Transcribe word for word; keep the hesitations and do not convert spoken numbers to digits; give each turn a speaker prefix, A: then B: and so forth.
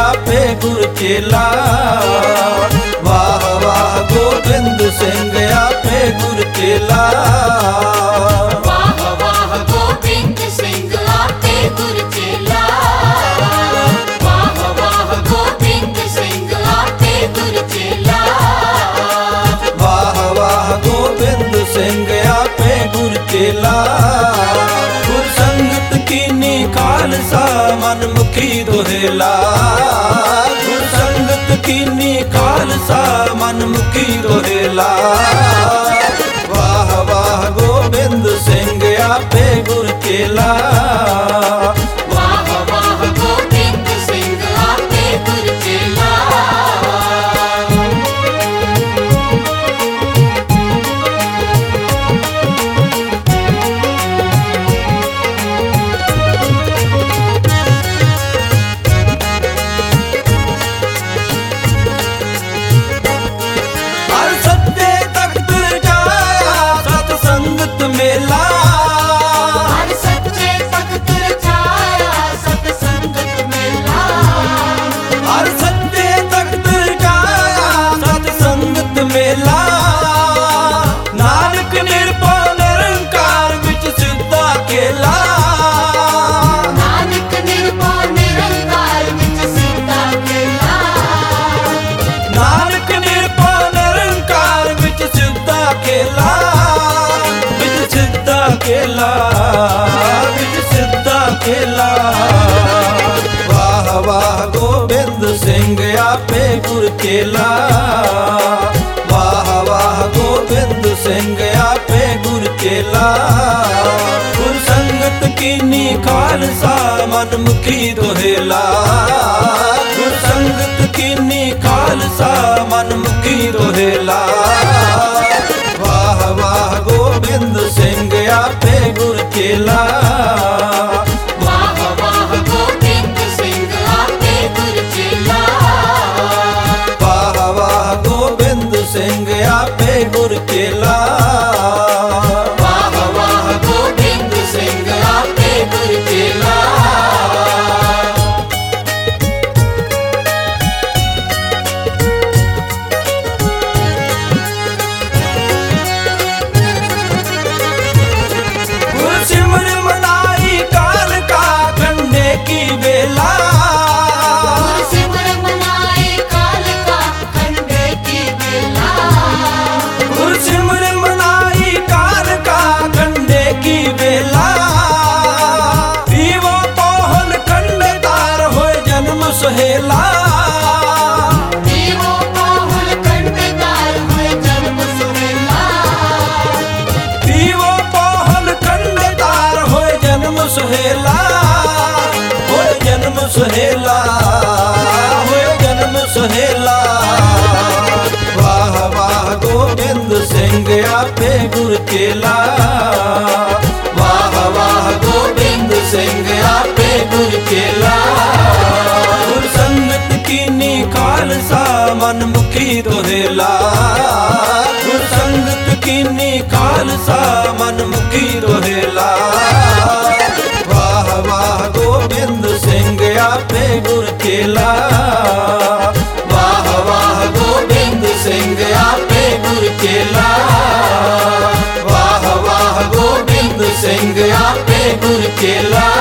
A: आपे गुर चेला। वाह वाह गोबिंद सिंह आपे गुर चेला।
B: वाह वाह गोबिंद सिंह आपे गुर चेला। वाह वाह गोबिंद सिंह आपे गुर चेला।
A: वाह वाह गोबिंद सिंह आपे गुर चेला। गुर संगत कीनी खालसा मन मुखी दोहेला। गुर संगत कीनी खालसा मन मुखी दोहेला। वाह वाह गोबिंद सिंह आपे गुर चेला।
B: वाह वाह गोबिंद सिंह आपे गुर चेला।
A: मेला
B: हर सच्चे तख्त छाया सतसंगत मेला।
A: हर सच्चे तख्त छाया सतसंगत मेला। नानक निरभउ निरंकार विच सिद्धा खेला।
B: नानक निरभउ निरंकार विच सिद्धा खेला।
A: नानक निरभउ निरंकार विच सिद्धा खेला। खेला विच सिद्धा खेला। वाह वाह गोबिंद सिंह आपे गुर चेला। वाह वाह गोबिंद सिंह आपे गुर चेला। गुर संगत कीनी खालसा मन मुखी दोहेला। गुर संगत कीनी खालसा मन मुखी दोहेला। वाह वाह गोबिंद सिंह आपे गुर चेला।
B: वाह वाह गोबिंद सिंह आपे गुर चेला।
A: वाह वाह गोबिंद सिंह आपे गुर चेला। वाह वाह गोबिंद सिंह आपे गुर चेला। की बेला
B: सिमर मनाए काल का खंडे की बेला।
A: गुर सिमर मनाई काल का खंडे की बेला। पीवो पौहन खंड तार होए जन्म सुहेला।
B: पीवो पौहन खंड तार होए जन्म सुहेला।
A: पीवो पौहन खंड तार होए जन्म सुहेला। जन्म सुहेला होए जन्म सुहेला। वाह वाह गोबिंद सिंह आपे गुर चेला। वाह वाह गोबिंद सिंह आपे गुर चेला। गुर संगत कीनी खालसा मन मुखी दोहेला। गुर संगत कीनी खालसा मन मुखी दोहेला। वाह वाह गोबिंद सिंह आपे गुर चेला। वाह वाह गोबिंद सिंह आपे गुर चेला। वाह वाह गोबिंद सिंह आपे गुर चेला।